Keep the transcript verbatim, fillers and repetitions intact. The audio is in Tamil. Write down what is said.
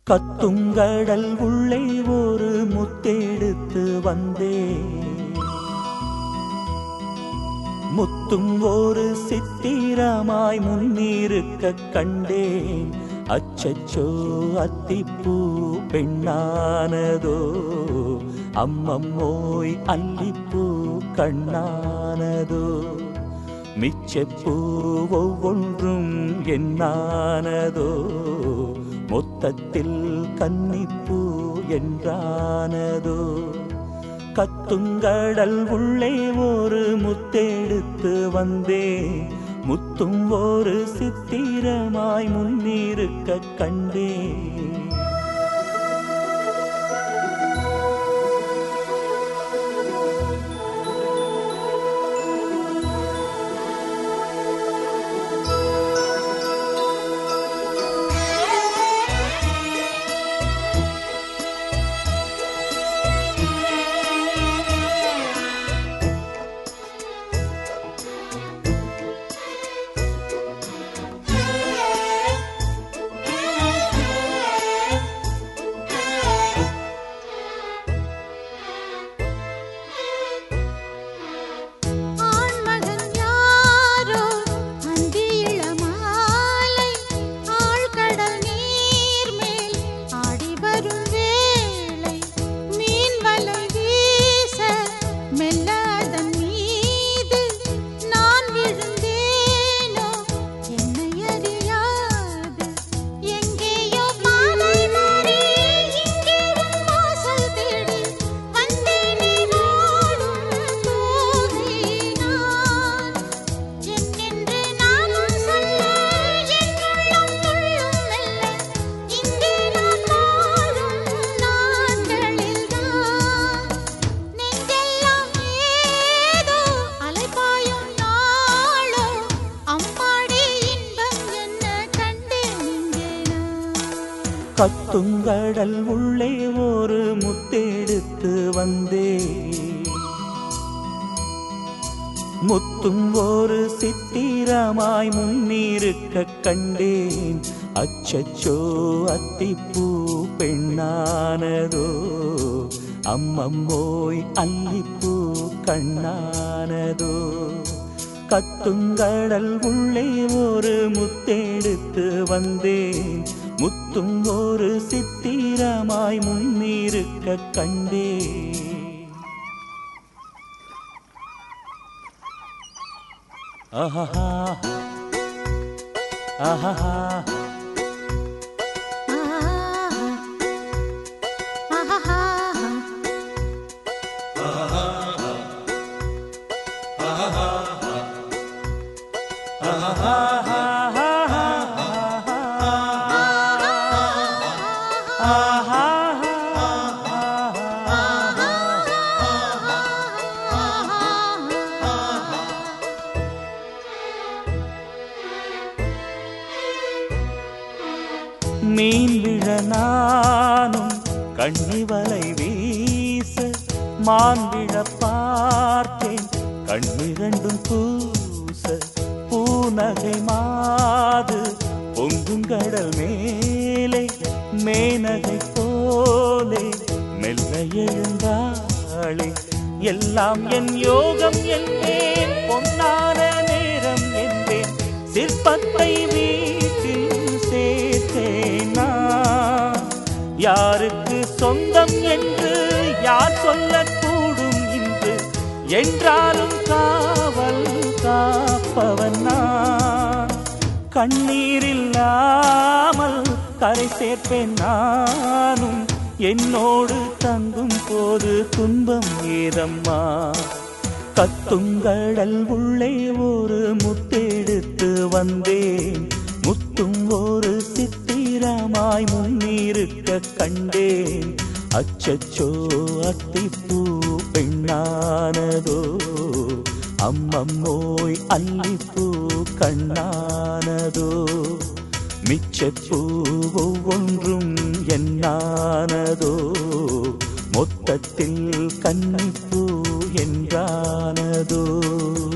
கத்துங்கடல் உள்ளே ஒரு முத்தெடுத்து வந்தே, முத்தும் ஒரு சித்திரமாய் முன்னிருக்க கண்டேன். அச்சச்சோ அத்திப்பூ பெண்ணானதோ, அம்மம்மோய் அல்லிப்பூ கண்ணானதோ, மிச்சப்பூ ஒவ்வொன்றும் என்னானதோ, மொத்தத்தில் கன்னிப்பூ என்றானதோ. கத்துங்கடல் உள்ளே ஒரு முத்தெடுத்து வந்தே, முத்தும் ஒரு சித்திரமாய் முன்னிருக்க கண்டே. கத்துங்கடல் உள்ளே ஒரு முத்தெடுத்து வந்தே, முத்தும் ஒரு சித்திரமாய் முன்னிருக்க கண்டேன். அச்சச்சோ அத்திப்பூ பெண்ணானதோ, அம்மம்மோய் அல்லிப்பூ கண்ணானதோ. கத்துங்கடல் உள்ளே ஒரு முத்தெடுத்து வந்தேன், முத்தும் ஒரு சித்திரமாய் முன்னிருக்க கண்டே. ஆஹா ஆஹா மீன் விழ நானும் கண்ணிவலை வீச, மான் விழ பார்த்தேன் கண்ணிரண்டும் பூச. பூநகை மாது பொங்குங்கடல் மேலே, மேனகை போலே மெல்ல எழுந்தாளே. எல்லாம் என் யோகம் என்பேன், பொன்னான நேரம் என்பேன், சிற்பத்தை வீட்டில் சேர்த்தேனா. யாருக்கு சொந்தம் என்று யார் சொல்லக்கூடும் இன்று, என்றாலும் காவல் காப்பவன் நான். கண்ணீரில்லாமல் கரை சேர்ப்பேன் நானும், என்னோடு தங்கும் போது துன்பம் ஏதம்மா. கத்துங்கடல் உள்ளே ஒரு முத்தெடுத்து வந்தேன், முத்தும் ஒரு சித்திரமாய் முன்னிருக்க கண்டேன். அச்சச்சோ அத்திப்பூ பெண்ணானதோ, அம்மம்மோய் அல்லிப்பூ கண்ணானதோ, மிச்சப்பூ ஒவ்வொன்றும் என்னானதோ, மொத்தத்தில் கன்னிப்பூ என்றானதோ.